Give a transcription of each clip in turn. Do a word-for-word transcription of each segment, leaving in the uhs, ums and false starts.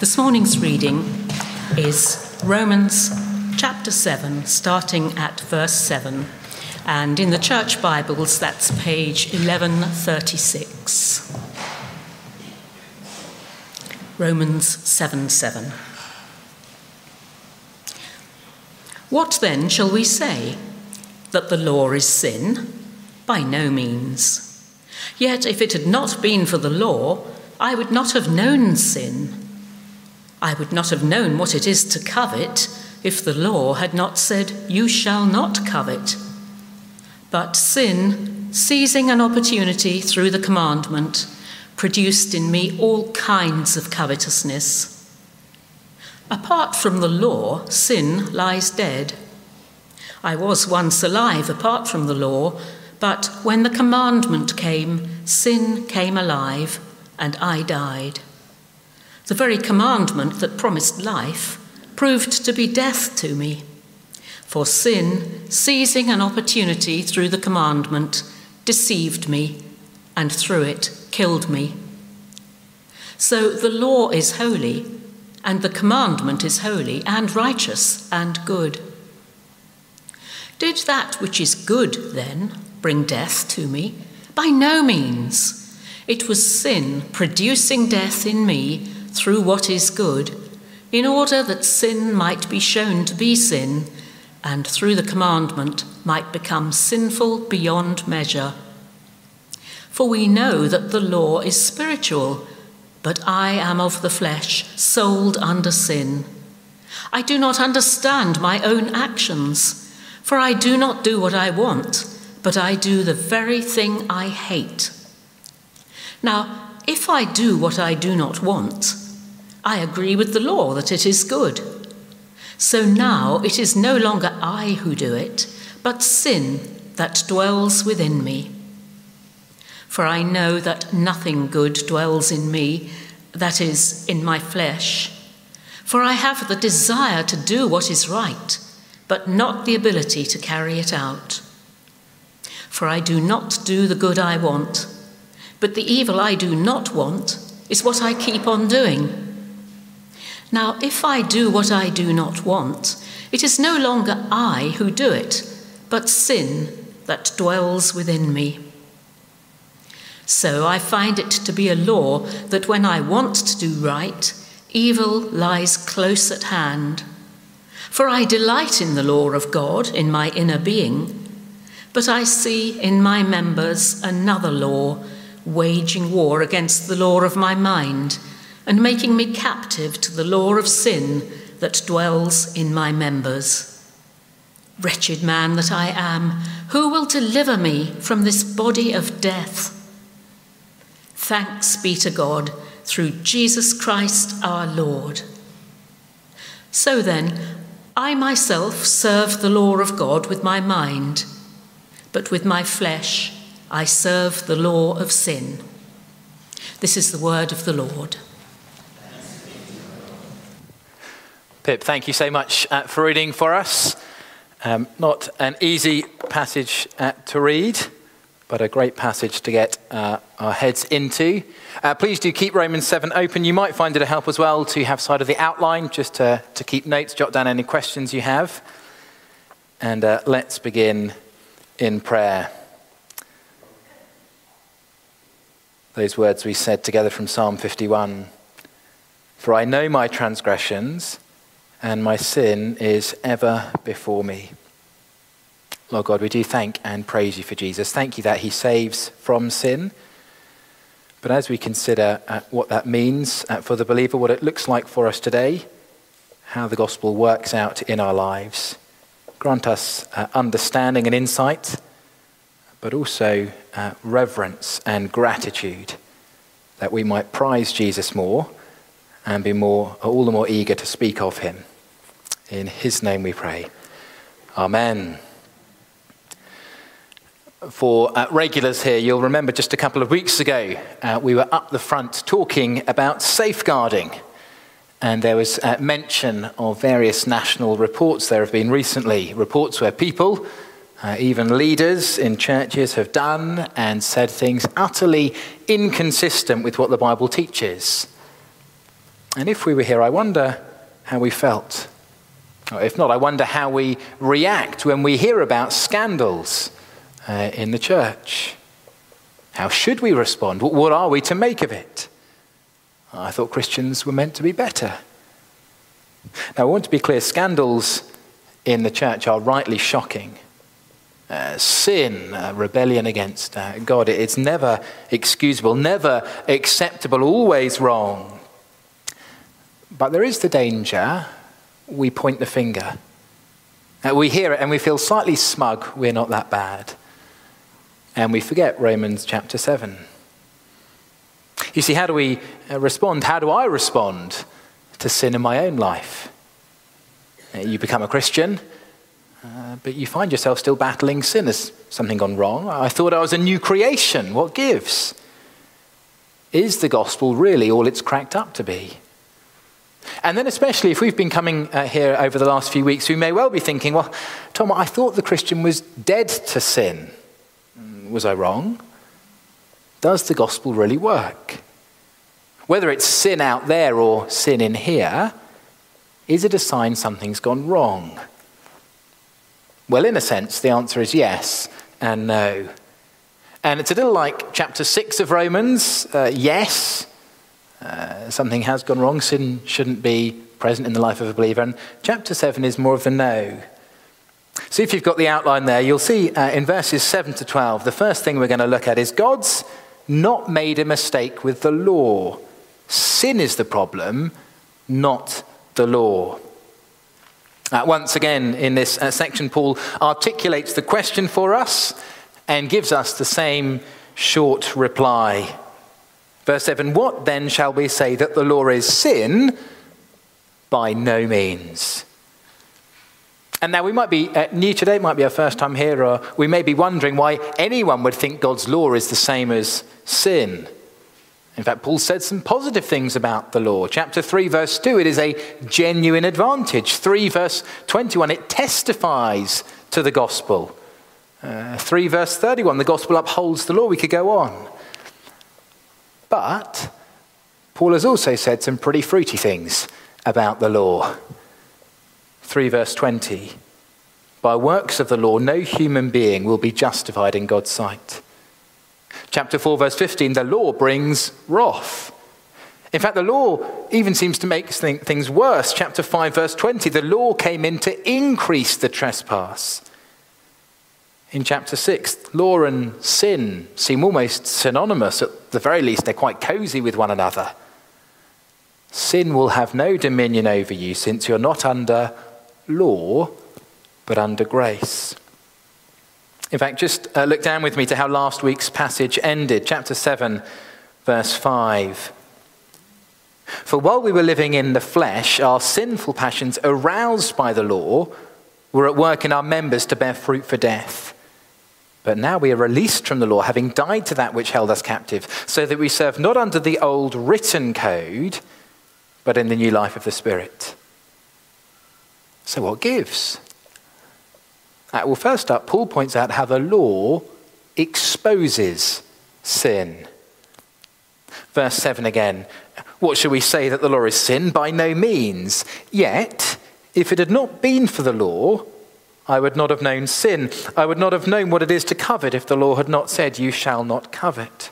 This morning's reading is Romans chapter seven, starting at verse seven. And in the church Bibles, that's page eleven thirty-six. Romans seven seven. What then shall we say? That the law is sin? By no means. Yet if it had not been for the law, I would not have known sin. I would not have known what it is to covet if the law had not said, "You shall not covet." But sin, seizing an opportunity through the commandment, produced in me all kinds of covetousness. Apart from the law, sin lies dead. I was once alive apart from the law, but when the commandment came, sin came alive, and I died. The very commandment that promised life proved to be death to me. For sin, seizing an opportunity through the commandment, deceived me, and through it killed me. So the law is holy, and the commandment is holy and righteous and good. Did that which is good, then, bring death to me? By no means. It was sin producing death in me through what is good, in order that sin might be shown to be sin, and through the commandment might become sinful beyond measure. For we know that the law is spiritual, but I am of the flesh, sold under sin. I do not understand my own actions, for I do not do what I want, but I do the very thing I hate. Now, if I do what I do not want, I agree with the law that it is good. So now it is no longer I who do it, but sin that dwells within me. For I know that nothing good dwells in me, that is, in my flesh. For I have the desire to do what is right, but not the ability to carry it out. For I do not do the good I want, but the evil I do not want is what I keep on doing. Now, if I do what I do not want, it is no longer I who do it, but sin that dwells within me. So I find it to be a law that when I want to do right, evil lies close at hand. For I delight in the law of God in my inner being, but I see in my members another law, waging war against the law of my mind, and making me captive to the law of sin that dwells in my members. Wretched man that I am, who will deliver me from this body of death? Thanks be to God through Jesus Christ our Lord. So then, I myself serve the law of God with my mind, but with my flesh I serve the law of sin. This is the word of the Lord. Pip, thank you so much uh, for reading for us. Um, not an easy passage uh, to read, but a great passage to get uh, our heads into. Uh, please do keep Romans seven open. You might find it a help as well to have sight of the outline, just to, to keep notes, jot down any questions you have. And uh, let's begin in prayer. Those words we said together from Psalm fifty-one. For I know my transgressions, and my sin is ever before me. Lord God, we do thank and praise you for Jesus. Thank you that he saves from sin. But as we consider uh, what that means uh, for the believer, what it looks like for us today, how the gospel works out in our lives, grant us uh, understanding and insight, but also uh, reverence and gratitude, that we might prize Jesus more and be more, all the more eager to speak of him. In his name we pray. Amen. For uh, regulars here, you'll remember just a couple of weeks ago, uh, we were up the front talking about safeguarding. And there was uh, mention of various national reports. There have been recently reports where people, uh, even leaders in churches, have done and said things utterly inconsistent with what the Bible teaches. And if we were here, I wonder how we felt. Or if not, I wonder how we react when we hear about scandals uh, in the church. How should we respond? What are we to make of it? I thought Christians were meant to be better. Now, I want to be clear, scandals in the church are rightly shocking. Uh, sin, uh, rebellion against uh, God, it's never excusable, never acceptable, always wrong. But there is the danger we point the finger. Uh, we hear it and we feel slightly smug, we're not that bad. And we forget Romans chapter seven. You see, how do we uh, respond? How do I respond to sin in my own life? Uh, you become a Christian, uh, but you find yourself still battling sin. Has something gone wrong? I thought I was a new creation. What gives? Is the gospel really all it's cracked up to be? And then especially if we've been coming uh, here over the last few weeks, we may well be thinking, well, Tom, I thought the Christian was dead to sin. Was I wrong? Does the gospel really work? Whether it's sin out there or sin in here, is it a sign something's gone wrong? Well, in a sense, the answer is yes and no. And it's a little like chapter six of Romans. Uh, yes, uh, something has gone wrong. Sin shouldn't be present in the life of a believer. And chapter seven is more of the no. So if you've got the outline there, you'll see uh, in verses seven to twelve, the first thing we're going to look at is God's not made a mistake with the law. Sin is the problem, not the law. Uh, once again, in this uh, section, Paul articulates the question for us and gives us the same short reply. Verse seven, what then shall we say, that the law is sin? By no means. And now we might be uh, new today, it might be our first time here, or we may be wondering why anyone would think God's law is the same as sin. In fact, Paul said some positive things about the law. Chapter three, verse two, it is a genuine advantage. three, verse twenty-one, it testifies to the gospel. Uh, three, verse thirty-one, the gospel upholds the law. We could go on. But Paul has also said some pretty fruity things about the law. three, verse twenty, by works of the law, no human being will be justified in God's sight. Chapter four, verse fifteen, the law brings wrath. In fact, the law even seems to make things worse. Chapter five, verse twenty, the law came in to increase the trespass. In chapter six, law and sin seem almost synonymous. At the very least, they're quite cozy with one another. Sin will have no dominion over you, since you're not under law, but under grace. In fact, just uh, look down with me to how last week's passage ended. Chapter seven, verse five. For while we were living in the flesh, our sinful passions, aroused by the law, were at work in our members to bear fruit for death. But now we are released from the law, having died to that which held us captive, so that we serve not under the old written code, but in the new life of the Spirit. So what gives? Uh, well, first up, Paul points out how the law exposes sin. Verse seven again. What shall we say, that the law is sin? By no means. Yet, if it had not been for the law, I would not have known sin. I would not have known what it is to covet if the law had not said, you shall not covet.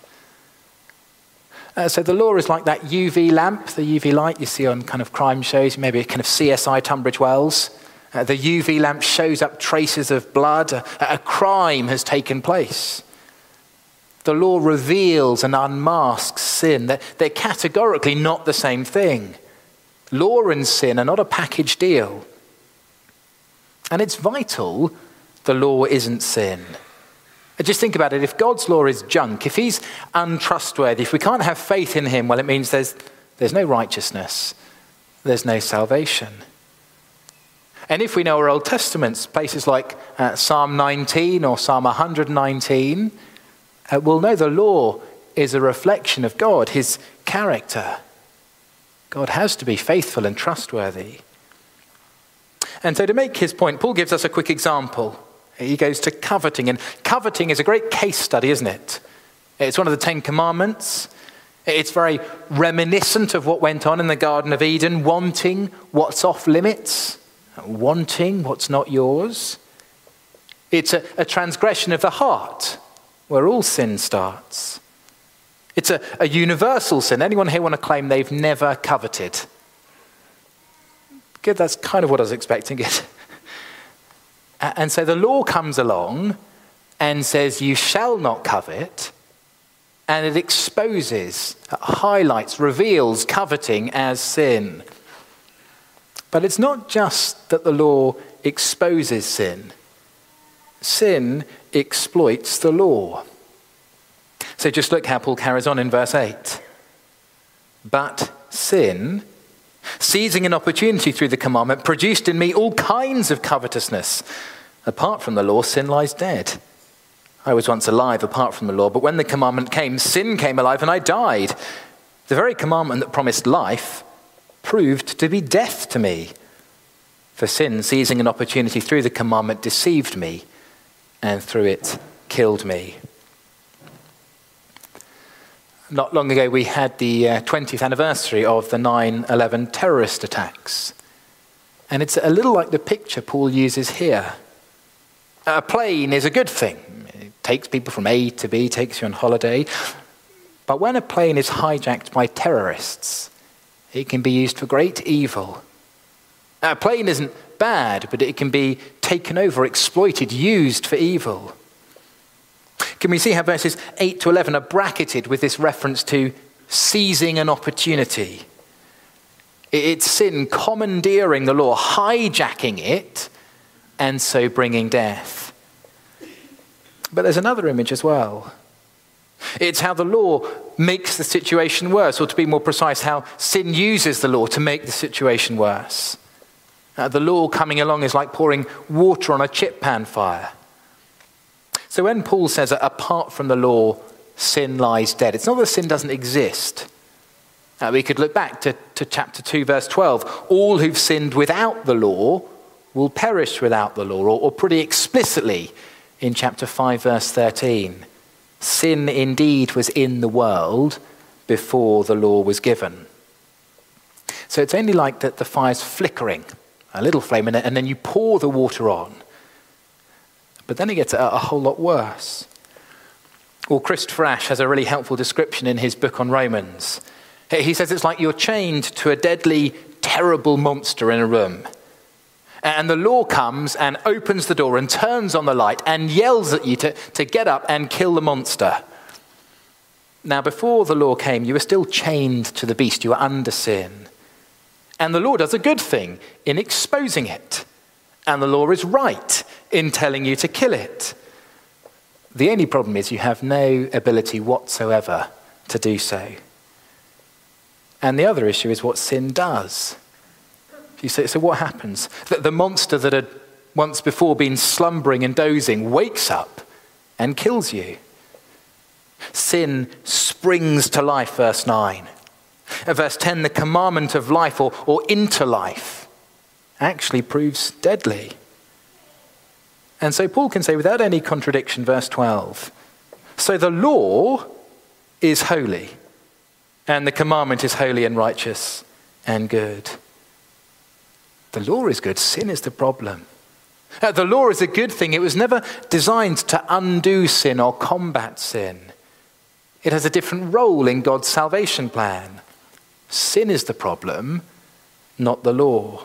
Uh, so the law is like that U V lamp, the U V light you see on kind of crime shows, maybe a kind of C S I Tunbridge Wells. Uh, the U V lamp shows up traces of blood. A, a crime has taken place. The law reveals and unmasks sin. They're, they're categorically not the same thing. Law and sin are not a package deal. And it's vital the law isn't sin. Just think about it. If God's law is junk, if he's untrustworthy, if we can't have faith in him, well, it means there's, there's no righteousness. There's no salvation. And if we know our Old Testaments, places like uh, Psalm nineteen or Psalm one hundred nineteen, uh, we'll know the law is a reflection of God, his character. God has to be faithful and trustworthy. And so to make his point, Paul gives us a quick example. He goes to coveting, and coveting is a great case study, isn't it? It's one of the Ten Commandments. It's very reminiscent of what went on in the Garden of Eden, wanting what's off limits, wanting what's not yours. It's a, a transgression of the heart, where all sin starts. It's a, a universal sin. Anyone here want to claim they've never coveted? Good, that's kind of what I was expecting it. And so the law comes along and says, you shall not covet, and it exposes, highlights, reveals coveting as sin. But it's not just that the law exposes sin. Sin exploits the law. So just look how Paul carries on in verse eight. But sin, seizing an opportunity through the commandment, produced in me all kinds of covetousness. Apart from the law, sin lies dead. I was once alive apart from the law, but when the commandment came, sin came alive and I died. The very commandment that promised life proved to be death to me. For sin, seizing an opportunity through the commandment, deceived me, and through it killed me. Not long ago, we had the uh, twentieth anniversary of the nine eleven terrorist attacks. And it's a little like the picture Paul uses here. A plane is a good thing. It takes people from A to B, takes you on holiday. But when a plane is hijacked by terrorists, it can be used for great evil. A plane isn't bad, but it can be taken over, exploited, used for evil. Can we see how verses eight to eleven are bracketed with this reference to seizing an opportunity? It's sin commandeering the law, hijacking it, and so bringing death. But there's another image as well. It's how the law makes the situation worse, or to be more precise, how sin uses the law to make the situation worse. Uh, the law coming along is like pouring water on a chip pan fire. So when Paul says that apart from the law, sin lies dead, it's not that sin doesn't exist. Uh, we could look back to, to chapter two, verse twelve. All who've sinned without the law will perish without the law, or, or pretty explicitly in chapter five, verse thirteen. Sin indeed was in the world before the law was given. So it's only like that the fire's flickering, a little flame in it, and then you pour the water on. But then it gets a, a whole lot worse. Well, Christopher Ash has a really helpful description in his book on Romans. He says it's like you're chained to a deadly, terrible monster in a room. And the law comes and opens the door and turns on the light and yells at you to, to get up and kill the monster. Now, before the law came, you were still chained to the beast. You were under sin. And the law does a good thing in exposing it. And the law is right in telling you to kill it. The only problem is you have no ability whatsoever to do so. And the other issue is what sin does. You say, so what happens? That the monster that had once before been slumbering and dozing wakes up and kills you. Sin springs to life, verse nine. At verse ten, the commandment of life or, or into life actually proves deadly. And so Paul can say without any contradiction, verse twelve, so the law is holy, and the commandment is holy and righteous and good. The law is good, sin is the problem. Uh, the law is a good thing. It was never designed to undo sin or combat sin. It has a different role in God's salvation plan. Sin is the problem, not the law.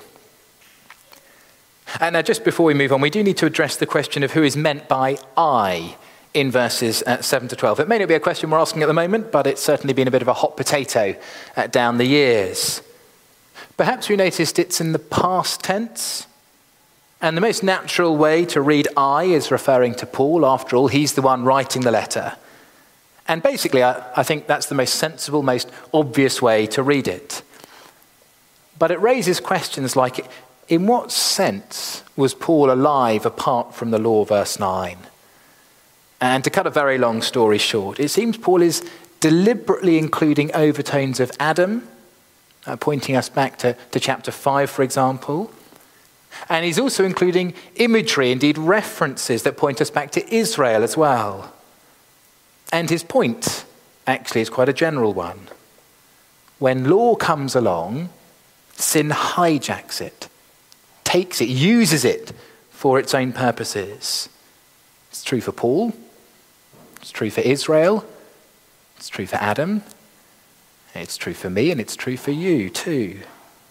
And now just before we move on, we do need to address the question of who is meant by I in verses uh, seven to twelve. It may not be a question we're asking at the moment, but it's certainly been a bit of a hot potato uh, down the years. Perhaps you noticed it's in the past tense. And the most natural way to read I is referring to Paul. After all, he's the one writing the letter. And basically, I, I think that's the most sensible, most obvious way to read it. But it raises questions like, in what sense was Paul alive apart from the law, verse nine? And to cut a very long story short, it seems Paul is deliberately including overtones of Adam, Uh, pointing us back to, to chapter five, for example. And he's also including imagery, indeed references that point us back to Israel as well. And his point actually is quite a general one. When law comes along, sin hijacks it, takes it, uses it for its own purposes. It's true for Paul, it's true for Israel, it's true for Adam, it's true for me, and it's true for you too.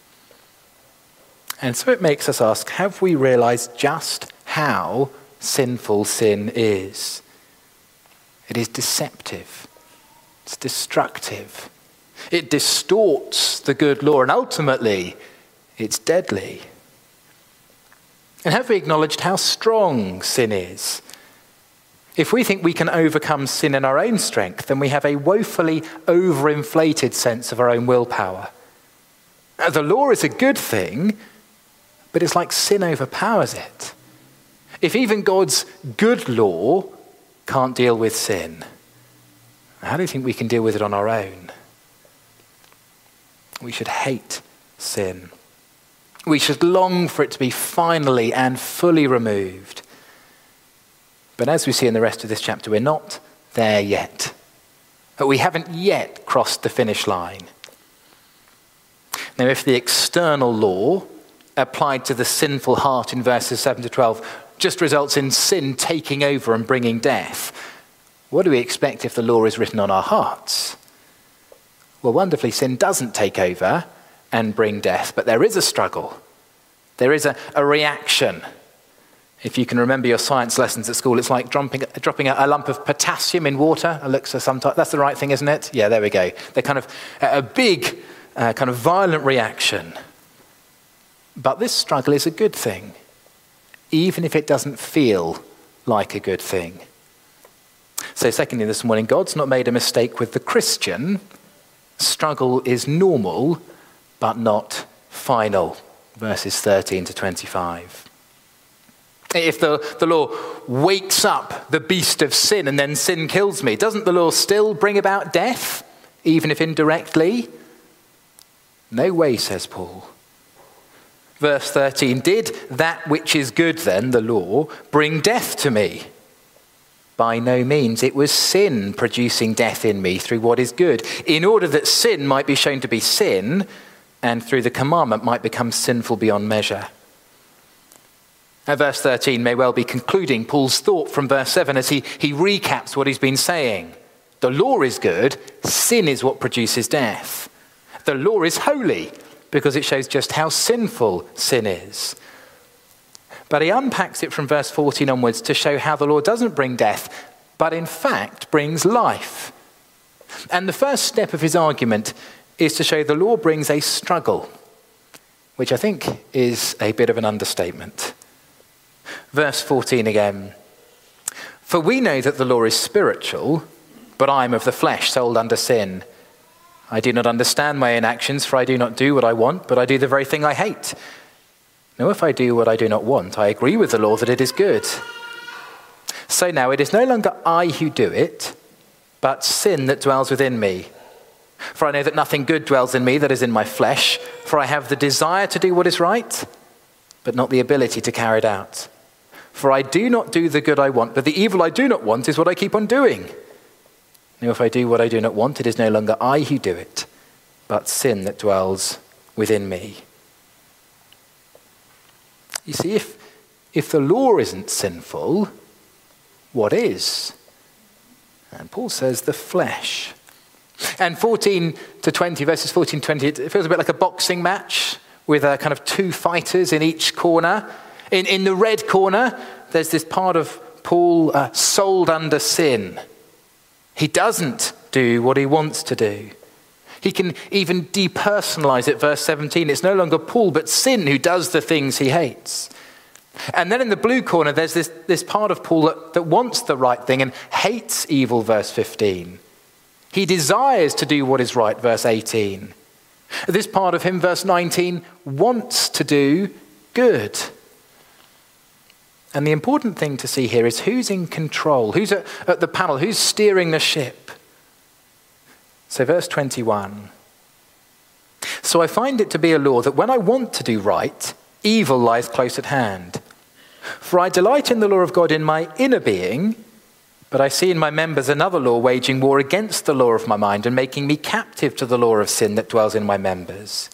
And so it makes us ask, have we realized just how sinful sin is? It is deceptive, it's destructive, it distorts the good law, and ultimately it's deadly. And have we acknowledged how strong sin is? If we think we can overcome sin in our own strength, then we have a woefully overinflated sense of our own willpower. Now, the law is a good thing, but it's like sin overpowers it. If even God's good law can't deal with sin, how do you think we can deal with it on our own? We should hate sin. We should long for it to be finally and fully removed. But as we see in the rest of this chapter, we're not there yet. But we haven't yet crossed the finish line. Now, if the external law applied to the sinful heart in verses seven to twelve just results in sin taking over and bringing death, what do we expect if the law is written on our hearts? Well, wonderfully, sin doesn't take over and bring death, but there is a struggle. There is a, a reaction. If you can remember your science lessons at school, it's like dropping, dropping a, a lump of potassium in water. Elixir sometimes. That's the right thing, isn't it? Yeah, there we go. They're kind of a, a big, uh, kind of violent reaction. But this struggle is a good thing, even if it doesn't feel like a good thing. So secondly this morning, God's not made a mistake with the Christian. Struggle is normal, but not final. Verses thirteen to twenty-five. If the, the law wakes up the beast of sin and then sin kills me, doesn't the law still bring about death, even if indirectly? No way, says Paul. Verse thirteen, did that which is good then, the law, bring death to me? By no means. It was sin producing death in me through what is good, in order that sin might be shown to be sin, and through the commandment might become sinful beyond measure. Now, verse thirteen may well be concluding Paul's thought from verse seven as he, he recaps what he's been saying. The law is good, sin is what produces death. The law is holy because it shows just how sinful sin is. But he unpacks it from verse fourteen onwards to show how the law doesn't bring death, but in fact brings life. And the first step of his argument is to show the law brings a struggle, which I think is a bit of an understatement. Verse fourteen again. For we know that the law is spiritual, but I am of the flesh, sold under sin. I do not understand my own actions, for I do not do what I want, but I do the very thing I hate. Now, if I do what I do not want, I agree with the law that it is good. So now it is no longer I who do it, but sin that dwells within me. For I know that nothing good dwells in me, that is in my flesh, for I have the desire to do what is right, but not the ability to carry it out. For I do not do the good I want, but the evil I do not want is what I keep on doing. Now, if I do what I do not want, it is no longer I who do it, but sin that dwells within me. You see, if, if the law isn't sinful, what is? And Paul says the flesh. And fourteen to twenty, verses fourteen to twenty, it feels a bit like a boxing match with a kind of two fighters in each corner. In, in the red corner, there's this part of Paul uh, sold under sin. He doesn't do what he wants to do. He can even depersonalize it, verse seventeen. It's no longer Paul, but sin who does the things he hates. And then in the blue corner, there's this, this part of Paul that, that wants the right thing and hates evil, verse fifteen. He desires to do what is right, verse eighteen. This part of him, verse nineteen, wants to do good. And the important thing to see here is who's in control, who's at, at the paddle, who's steering the ship. So verse twenty-one. So I find it to be a law that when I want to do right, evil lies close at hand. For I delight in the law of God in my inner being, But I see in my members another law waging war against the law of my mind and making me captive to the law of sin that dwells in my members.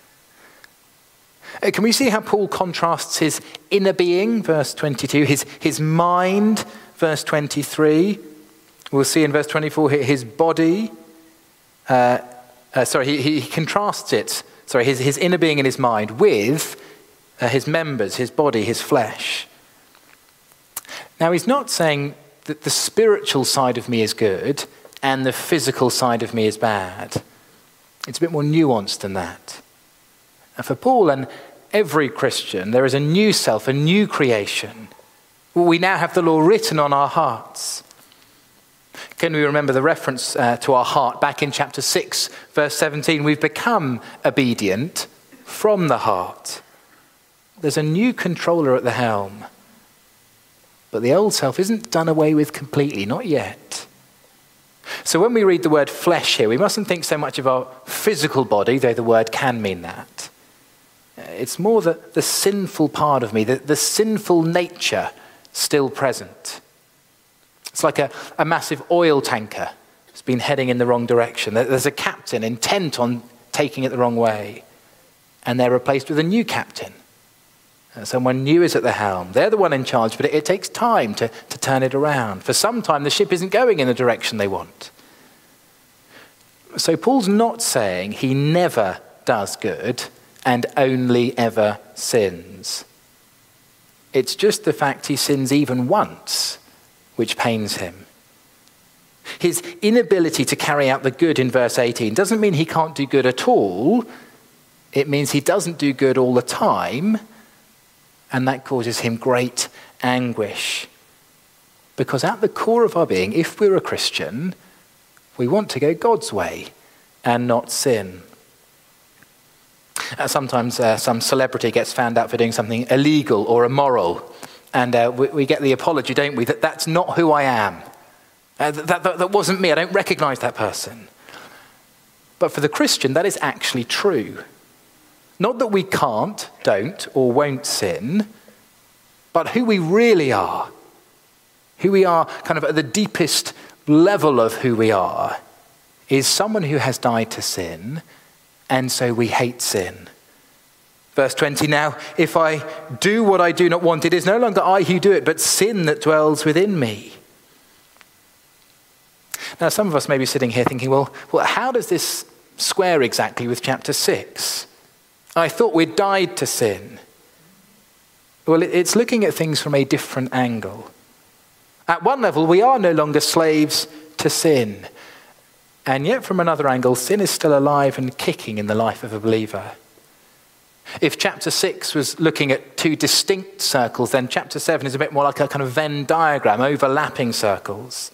Uh, Can we see how Paul contrasts his inner being, verse twenty-two, his, his mind, verse twenty-three. We'll see in verse twenty-four his body. Uh, uh, sorry, he, he contrasts it, sorry, his, his inner being and his mind with uh, his members, his body, his flesh. Now, he's not saying that the spiritual side of me is good and the physical side of me is bad. It's a bit more nuanced than that. And for Paul and every Christian, there is a new self, a new creation. We now have the law written on our hearts. Can we remember the reference uh, to our heart back in chapter six, verse seventeen? We've become obedient from the heart. There's a new controller at the helm. But the old self isn't done away with completely, not yet. So when we read the word flesh here, we mustn't think so much of our physical body, though the word can mean that. It's more the, the sinful part of me, the, the sinful nature still present. It's like a, a massive oil tanker that's been heading in the wrong direction. There's a captain intent on taking it the wrong way, and they're replaced with a new captain. Someone new is at the helm. They're the one in charge, but it, it takes time to, to turn it around. For some time, the ship isn't going in the direction they want. So Paul's not saying he never does good and only ever sins. It's just the fact he sins even once, which pains him. His inability to carry out the good in verse eighteen doesn't mean he can't do good at all. It means he doesn't do good all the time. And that causes him great anguish. Because at the core of our being, if we're a Christian, we want to go God's way and not sin. Uh, sometimes uh, some celebrity gets found out for doing something illegal or immoral. And uh, we, we get the apology, don't we, that that's not who I am. Uh, that, that, that wasn't me. I don't recognize that person. But for the Christian, that is actually true. Not that we can't, don't, or won't sin, but who we really are, who we are kind of at the deepest level of who we are, is someone who has died to sin, and so we hate sin. Verse twenty, now, if I do what I do not want, it is no longer I who do it, but sin that dwells within me. Now, some of us may be sitting here thinking, well, well, how does this square exactly with chapter six? I thought we'd died to sin. Well, it's looking at things from a different angle. At one level, we are no longer slaves to sin. And yet from another angle, sin is still alive and kicking in the life of a believer. If chapter six was looking at two distinct circles, then chapter seven is a bit more like a kind of Venn diagram, overlapping circles.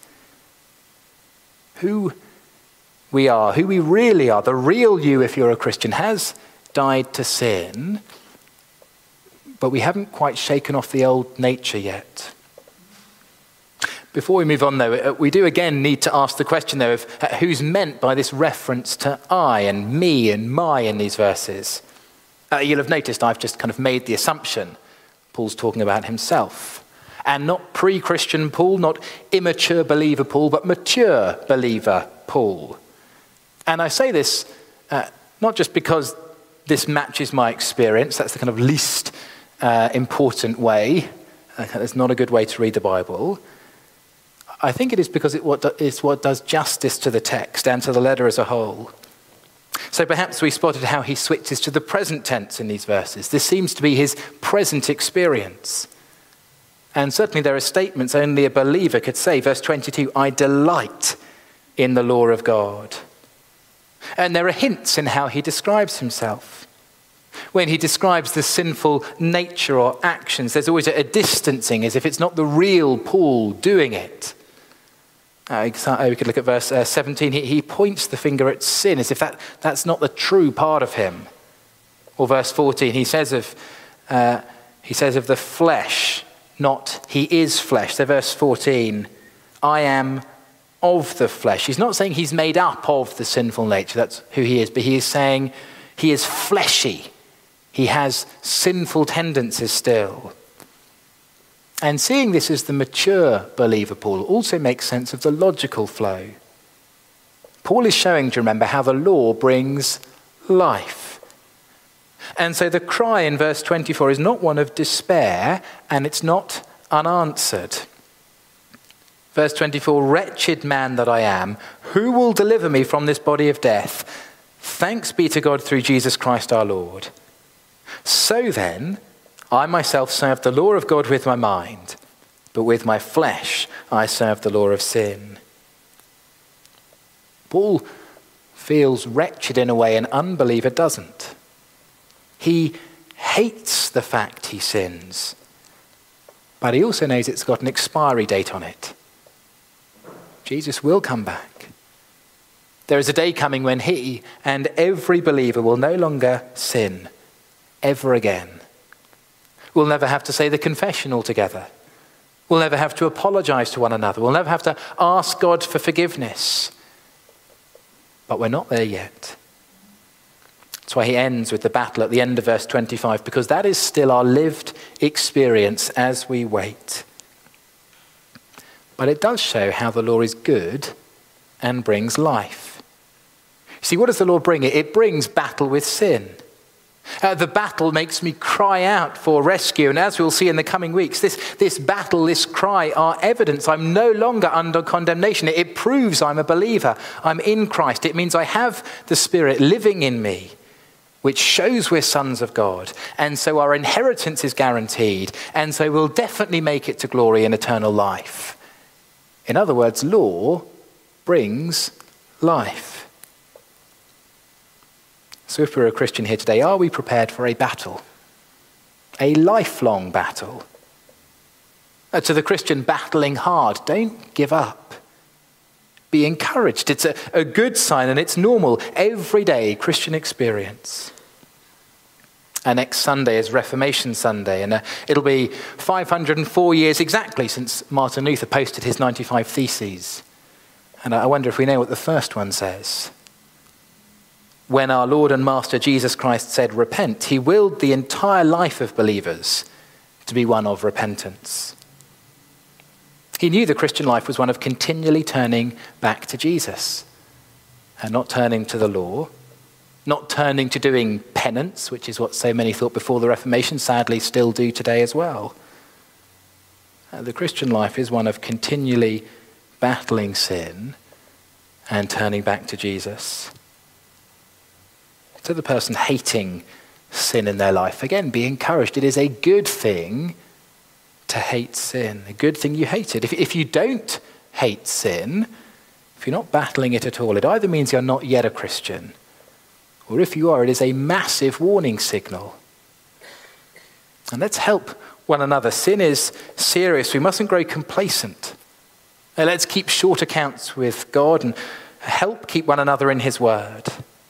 Who we are, who we really are, the real you, if you're a Christian, has died to sin, but we haven't quite shaken off the old nature yet. Before we move on, though, we do again need to ask the question, though, of who's meant by this reference to I and me and my in these verses. Uh, you'll have noticed I've just kind of made the assumption Paul's talking about himself. And not pre-Christian Paul, not immature believer Paul, but mature believer Paul. And I say this uh, not just because this matches my experience. That's the kind of least uh, important way. Uh, it's not a good way to read the Bible. I think it is because it what do, it's what does justice to the text and to the letter as a whole. So perhaps we spotted how he switches to the present tense in these verses. This seems to be his present experience. And certainly there are statements only a believer could say. Verse twenty-two, I delight in the law of God. And there are hints in how he describes himself. When he describes the sinful nature or actions, there's always a, a distancing, as if it's not the real Paul doing it. Uh, we could look at verse uh, seventeen. He, he points the finger at sin, as if that, that's not the true part of him. Or verse fourteen, he says of uh, he says of the flesh, not he is flesh. So verse fourteen, I am of the flesh. He's not saying he's made up of the sinful nature, that's who he is, but he is saying he is fleshy. He has sinful tendencies still. And seeing this as the mature believer, Paul, also makes sense of the logical flow. Paul is showing, do you remember, how the law brings life. And so the cry in verse twenty-four is not one of despair, and it's not unanswered. Verse twenty-four, wretched man that I am, who will deliver me from this body of death? Thanks be to God through Jesus Christ our Lord. So then, I myself serve the law of God with my mind, but with my flesh I serve the law of sin. Paul feels wretched in a way an unbeliever doesn't. He hates the fact he sins, but he also knows it's got an expiry date on it. Jesus will come back. There is a day coming when he and every believer will no longer sin ever again. We'll never have to say the confession altogether. We'll never have to apologize to one another. We'll never have to ask God for forgiveness. But we're not there yet. That's why he ends with the battle at the end of verse twenty-five, because that is still our lived experience as we wait. But it does show how the law is good and brings life. See, what does the law bring? It brings battle with sin. Uh, the battle makes me cry out for rescue. And as we'll see in the coming weeks, this, this battle, this cry are evidence. I'm no longer under condemnation. It, it proves I'm a believer. I'm in Christ. It means I have the Spirit living in me, which shows we're sons of God. And so our inheritance is guaranteed. And so we'll definitely make it to glory and eternal life. In other words, law brings life. So if we're a Christian here today, are we prepared for a battle? A lifelong battle? Uh, to the Christian battling hard, don't give up. Be encouraged. It's a, a good sign and it's normal, everyday Christian experience. And next Sunday is Reformation Sunday, and uh, it'll be five hundred four years exactly since Martin Luther posted his ninety-five Theses. And I wonder if we know what the first one says. When our Lord and Master Jesus Christ said, repent, he willed the entire life of believers to be one of repentance. He knew the Christian life was one of continually turning back to Jesus and not turning to the law, not turning to doing penance, which is what so many thought before the Reformation, sadly still do today as well. The Christian life is one of continually battling sin and turning back to Jesus. To the person hating sin in their life, again, be encouraged. It is a good thing to hate sin, a good thing you hate it. If, if you don't hate sin, if you're not battling it at all, it either means you're not yet a Christian, or if you are, it is a massive warning signal. And let's help one another. Sin is serious. We mustn't grow complacent. Now, let's keep short accounts with God and help keep one another in his word.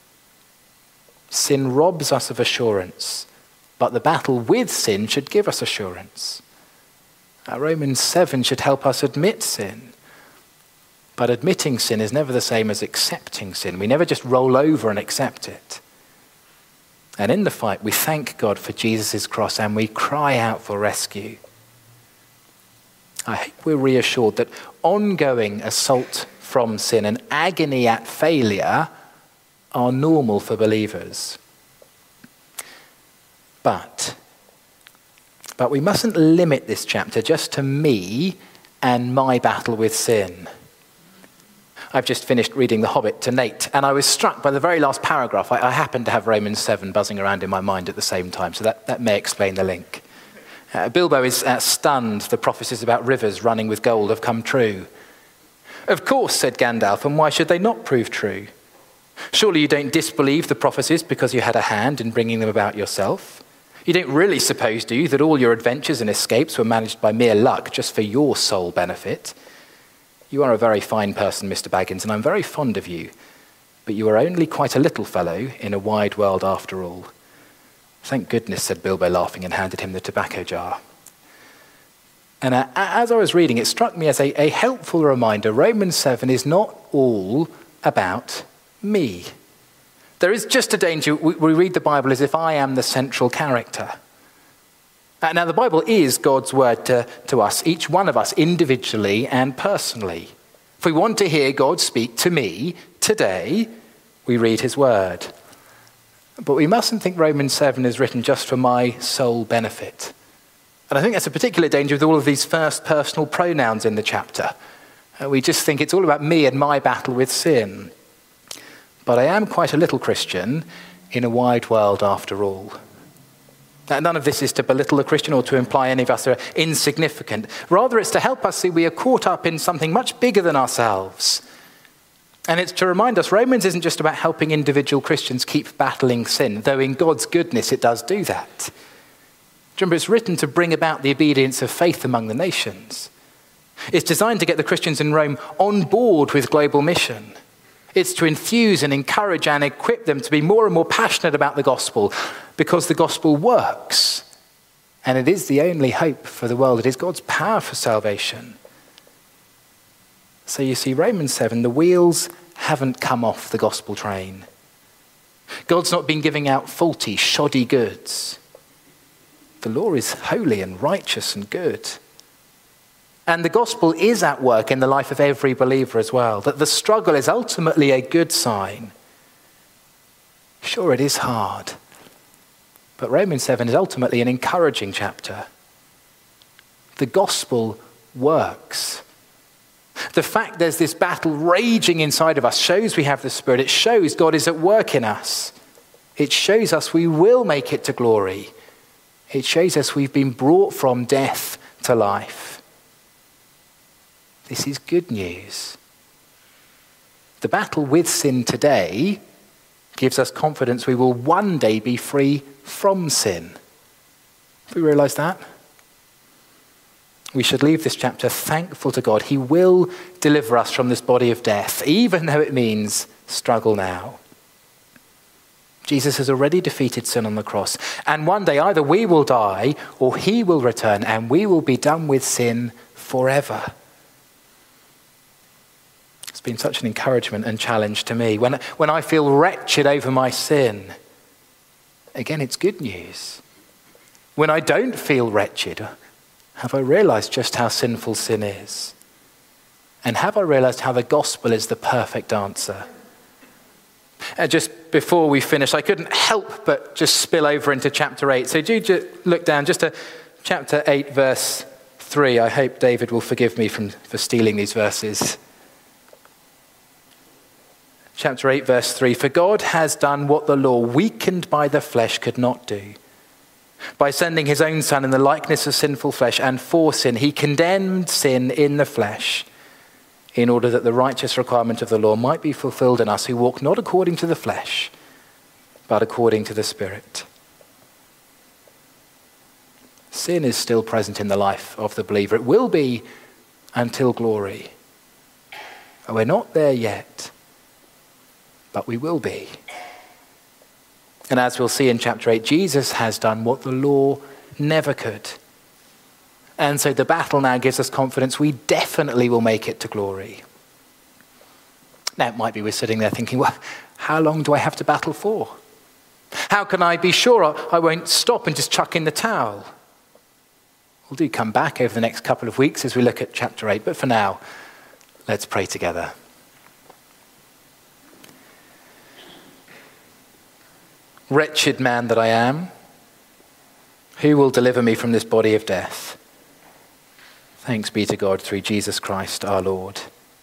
Sin robs us of assurance, but the battle with sin should give us assurance. Uh, Romans seven should help us admit sin. But admitting sin is never the same as accepting sin. We never just roll over and accept it. And in the fight, we thank God for Jesus' cross and we cry out for rescue. I hope we're reassured that ongoing assault from sin and agony at failure are normal for believers. But, but we mustn't limit this chapter just to me and my battle with sin. I've just finished reading The Hobbit to Nate, and I was struck by the very last paragraph. I, I happened to have Romans seven buzzing around in my mind at the same time, so that, that may explain the link. Uh, Bilbo is uh, stunned the prophecies about rivers running with gold have come true. Of course, said Gandalf, and why should they not prove true? Surely you don't disbelieve the prophecies because you had a hand in bringing them about yourself? You don't really suppose, do you, that all your adventures and escapes were managed by mere luck just for your sole benefit? You are a very fine person, Mister Baggins, and I'm very fond of you, but you are only quite a little fellow in a wide world after all. Thank goodness, said Bilbo, laughing, and handed him the tobacco jar. And uh, as I was reading, it struck me as a, a helpful reminder, Romans seven is not all about me. There is just a danger we, we read the Bible as if I am the central character. Uh, now, the Bible is God's word to, to us, each one of us, individually and personally. If we want to hear God speak to me today, we read his word. But we mustn't think Romans seven is written just for my sole benefit. And I think that's a particular danger with all of these first personal pronouns in the chapter. Uh, we just think it's all about me and my battle with sin. But I am quite a little Christian in a wide world after all. Now, none of this is to belittle a Christian or to imply any of us are insignificant. Rather, it's to help us see we are caught up in something much bigger than ourselves. And it's to remind us Romans isn't just about helping individual Christians keep battling sin, though in God's goodness it does do that. Remember, it's written to bring about the obedience of faith among the nations. It's designed to get the Christians in Rome on board with global mission. It's to infuse and encourage and equip them to be more and more passionate about the gospel, because the gospel works. And it is the only hope for the world. It is God's power for salvation. So you see, Romans seven, the wheels haven't come off the gospel train. God's not been giving out faulty, shoddy goods. The law is holy and righteous and good. And the gospel is at work in the life of every believer as well, that the struggle is ultimately a good sign. Sure, it is hard, but Romans seven is ultimately an encouraging chapter. The gospel works. The fact there's this battle raging inside of us shows we have the Spirit. It shows God is at work in us. It shows us we will make it to glory. It shows us we've been brought from death to life. This is good news. The battle with sin today gives us confidence we will one day be free from sin. Do we realize that? We should leave this chapter thankful to God. He will deliver us from this body of death, even though it means struggle now. Jesus has already defeated sin on the cross. And one day either we will die or he will return and we will be done with sin forever. It's been such an encouragement and challenge to me. When, when I feel wretched over my sin, again, it's good news. When I don't feel wretched, have I realized just how sinful sin is? And have I realized how the gospel is the perfect answer? And just before we finish, I couldn't help but just spill over into chapter eight. So do just look down just to chapter eight, verse three. I hope David will forgive me from, for stealing these verses. Chapter eight, verse three. For God has done what the law, weakened by the flesh, could not do. By sending his own Son in the likeness of sinful flesh, and for sin, he condemned sin in the flesh, in order that the righteous requirement of the law might be fulfilled in us who walk not according to the flesh, but according to the Spirit. Sin is still present in the life of the believer. It will be until glory. We're not there yet, but we will be. And as we'll see in chapter eight, Jesus has done what the law never could. And so the battle now gives us confidence we definitely will make it to glory. Now, it might be we're sitting there thinking, well, how long do I have to battle for? How can I be sure I won't stop and just chuck in the towel? We'll do come back over the next couple of weeks as we look at chapter eight. But for now, let's pray together. Wretched man that I am, who will deliver me from this body of death? Thanks be to God through Jesus Christ our Lord.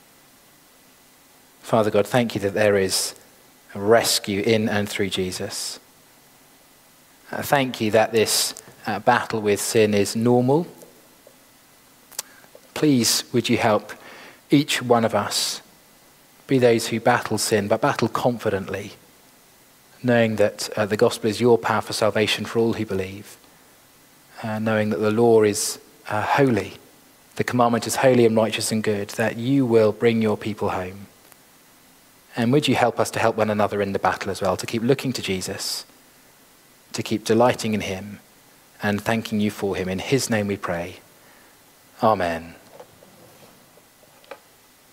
Father God, thank you that there is a rescue in and through Jesus. Uh, thank you that this uh, battle with sin is normal. Please, would you help each one of us be those who battle sin, but battle confidently, knowing that uh, the gospel is your power for salvation for all who believe, uh, knowing that the law is uh, holy, the commandment is holy and righteous and good, that you will bring your people home. And would you help us to help one another in the battle as well, to keep looking to Jesus, to keep delighting in him and thanking you for him. In his name we pray. Amen.